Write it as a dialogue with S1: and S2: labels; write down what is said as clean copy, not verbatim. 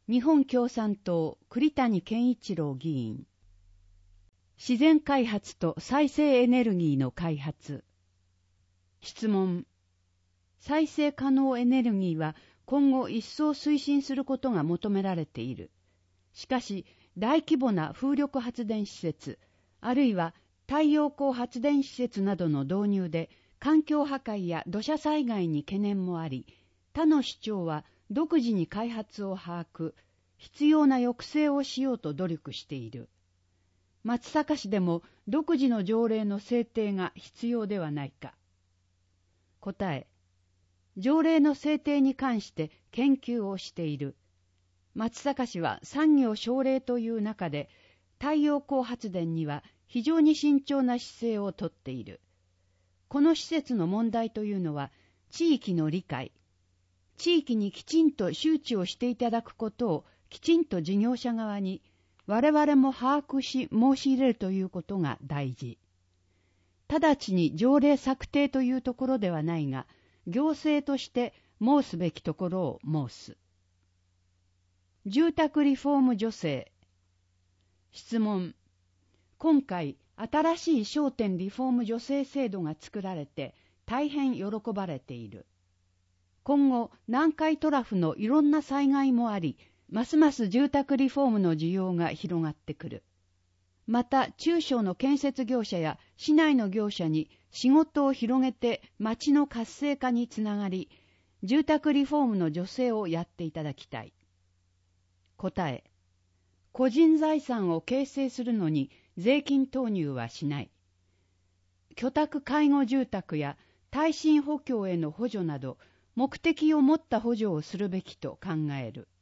S1: 日本共産党栗谷健一郎議員。自然開発と再生エネルギーの開発。質問。再生可能エネルギーは今後一層推進することが求められている。しかし、大規模な風力発電施設、あるいは太陽光発電施設などの導入で環境破壊や土砂災害に懸念もあり、他の首長は独自に開発を把握、必要な抑制をしようと努力している。松阪市でも独自の条例の制定が必要ではないか。答え。条例の制定に関して研究をしている。松阪市は産業奨励という中で太陽光発電には非常に慎重な姿勢をとっている。この施設の問題というのは地域の理解、地域にきちんと周知をしていただくことをきちんと事業者側に我々も把握し申し入れるということが大事。直ちに条例策定というところではないが、行政として申すべきところを申す。住宅リフォーム助成。質問。今回、新しい商店リフォーム助成制度が作られて、大変喜ばれている。今後、南海トラフのいろんな災害もあり、ますます住宅リフォームの需要が広がってくる。また、中小の建設業者や市内の業者に仕事を広げて町の活性化につながり、住宅リフォームの助成をやっていただきたい。答え。個人財産を形成するのに税金投入はしない。居宅介護住宅や耐震補強への補助など、目的を持った補助をするべきと考える。